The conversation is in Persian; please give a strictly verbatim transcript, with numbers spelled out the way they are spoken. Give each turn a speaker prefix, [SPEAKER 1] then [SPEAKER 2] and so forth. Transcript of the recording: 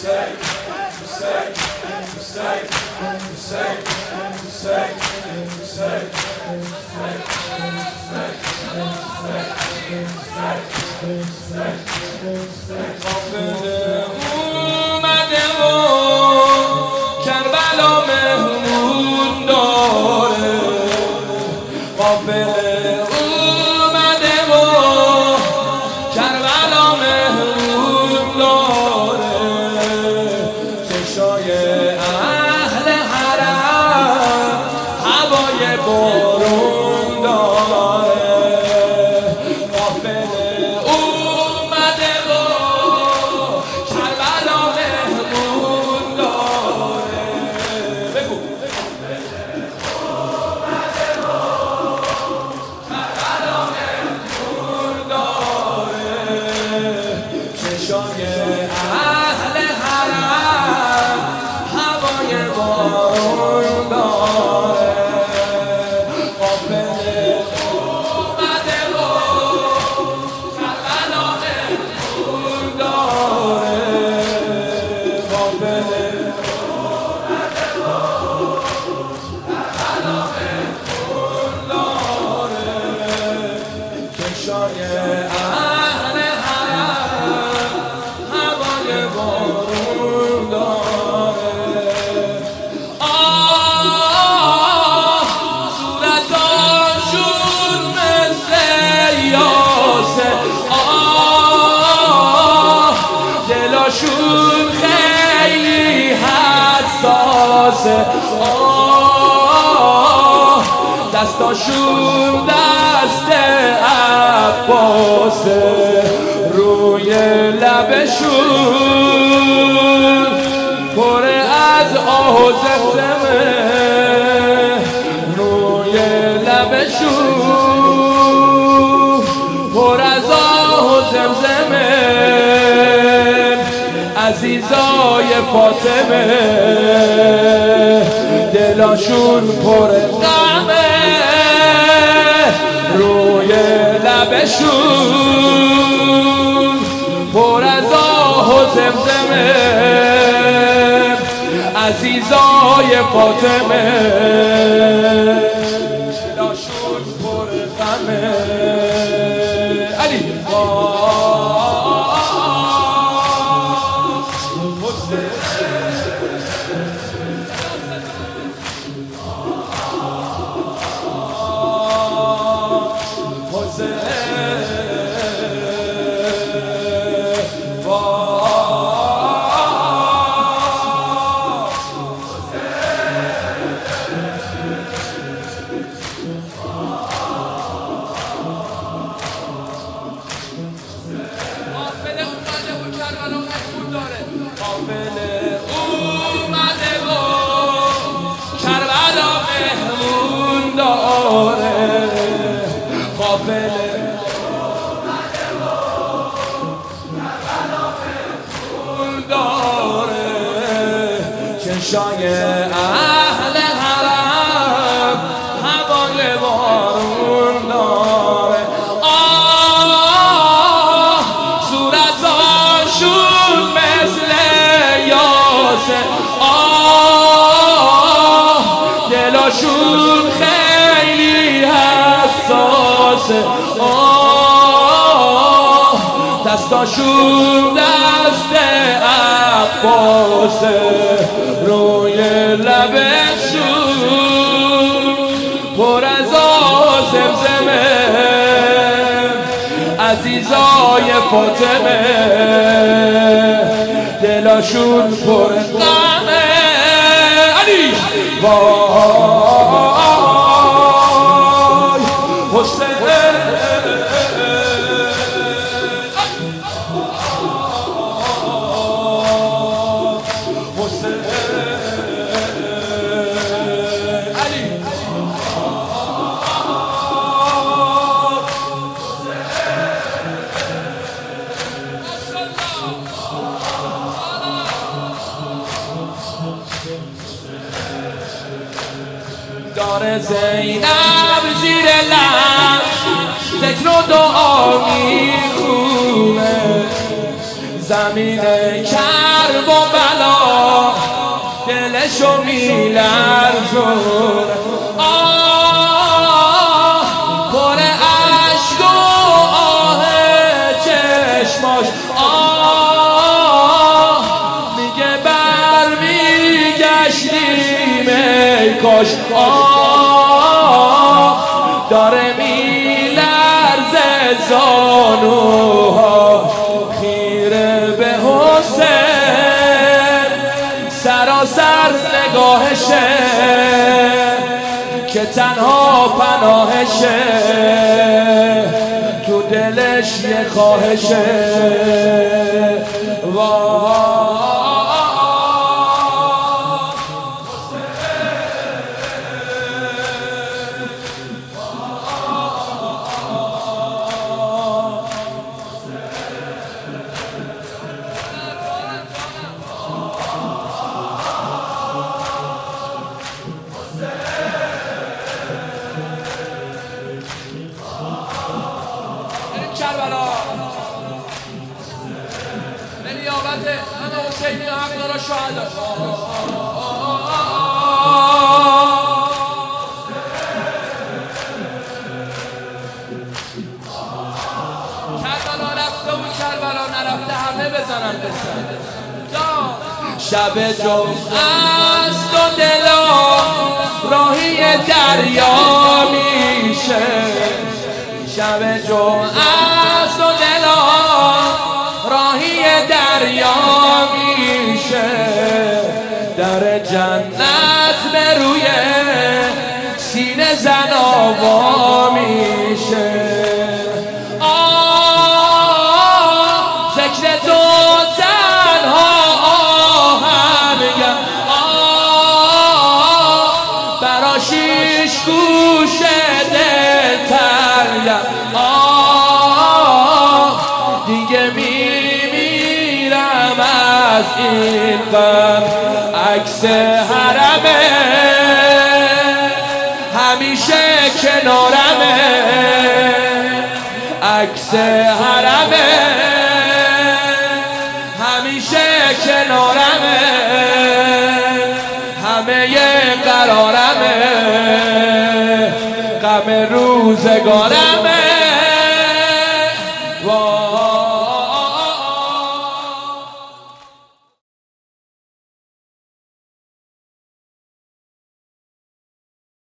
[SPEAKER 1] اومده و کربلا مهمون داره، قافله اومده و کربلا مهمون داره، چشای اهل حرم هوای بارون داره، قافله اومده و کربلا مهمون داره. بگو اومده و کربلا مهمون داره، چشای اهل حرم هوای بارون داره، قافله اومده و کربلا مهمون داره، قافله اومده و کربلا مهمون داره، چشای اهل حرم هوای بارون داره. آه صورتاشون مثل یاسه، آه دلاشون خیلی حساسه، آه دستاشون دست عباسه، روی لبشون پر از آه و زمزمه، روی لبشون پر از آه و زمزمه، عزیزای فاطمه دلاشون پر غمه، روی لبشون پر از آه و زمزمه، عزیزای فاطمه دلاشون پر غمه. علی قافله اومده و کربلا مهمون داره، قافله اومده و کربلا مهمون داره، چشای اهل حرم هوای بارون داره. آه صورتاشون مثل یاسه، آه دلاشون خیلی حساسه، آه دستاشون دست عباسه، روی لبشون پر از آه زمزمه، عزیزای فاطمه دلاشون پر غمه. علی وای حسین داره زینب زیر لب ذکر و دعا میخونه، زمین کرب و بلا دلشو میلرزونه، آه پر عشق و آه چشماش، آه میگه بر میگشتیم ای کاش، آه داره میلرزه زانوها خیره به حسین، سراسر نگاهشه که تنها پناهشه، تو دلش یه خواهشه. کربلا به نیابت همه حسینی حقدارا شهدا، کربلا رفته و کربلا نرفته همه بزنن بسن. شب جمعه است و دلا راهی دریا میشه، شب جمعه است و دلا راهی دریا میشه، در جنت به روی سینه زنابا میشه. آه ذکر تو تنها آهنگم، آه برا شیش گوشه دل تریم، آه دیگه میمیرم از این غم، عکس حرمه همیشه کنارمه، عکس حرمه همیشه کنارمه، همه قرارمه، غم روزگارمه.